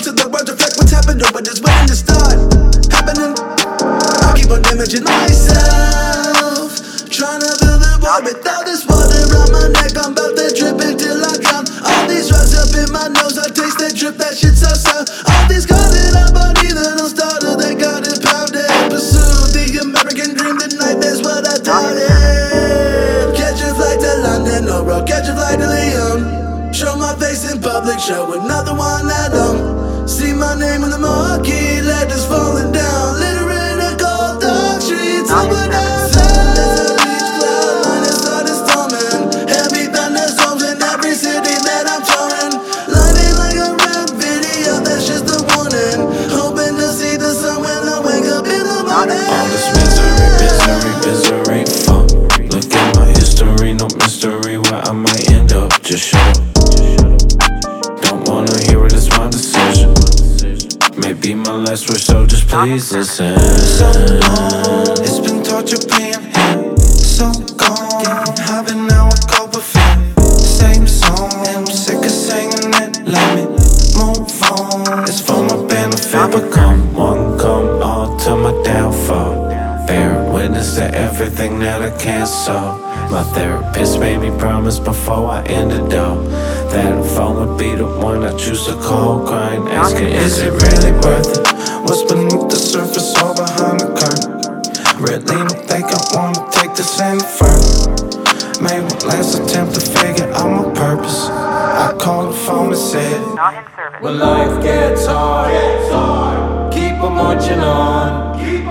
to the world reflect what's happened or what is waiting to start happening. I keep on damaging myself, trying to fill the void without this water around my neck. I'm about to drip it till I drown. All these drugs up in my nose, I taste that drip, that shit's so sour. All these cars that I bought, either no starter, they got it pounded. Pursue the American dream, the nightmare's what I doubted. Catch a flight to London or I'll catch a flight to Lyon. Show my face in public, show another one that see my name in the marquee, letters falling down, litter in the cold dark streets. Over down, as I reach cloud line, it started storming. Heavy thunderstorms in every city that I'm touring. Lighting like a rap video, that's just a warning. Hoping to see the sun when I wake up in the morning. All this misery, fuck. Look at my history, no mystery where I might end up. Just shut up. Don't wanna hear it, it's my decision. Maybe my last word, so just please listen. So long, it's been torture being here. So gone, getting high but now I go with fear. Same song, I'm sick of singing it. Let me move on, it's for my benefit. I become one, come all to my downfall. Bear witness to everything that I can't solve. My therapist made me promise before I ended up that phone would be the one I choose to call, crying, asking, is it really worth it? What's beneath the surface or behind the curtain? Really don't think I wanna take this any further. Made one last attempt to figure out my purpose. I called the phone and said, Not in service. When life gets hard, keep on marching on.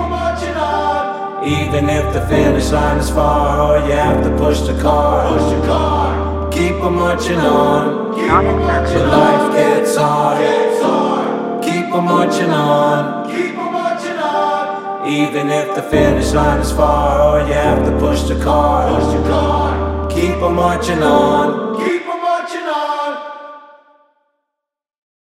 Even if the finish line is far, or you have to push the car, keep on marching on. Not in service. When life gets hard, keep on marching on. Even if the finish line is far, or you have to push the car, keep on marching on.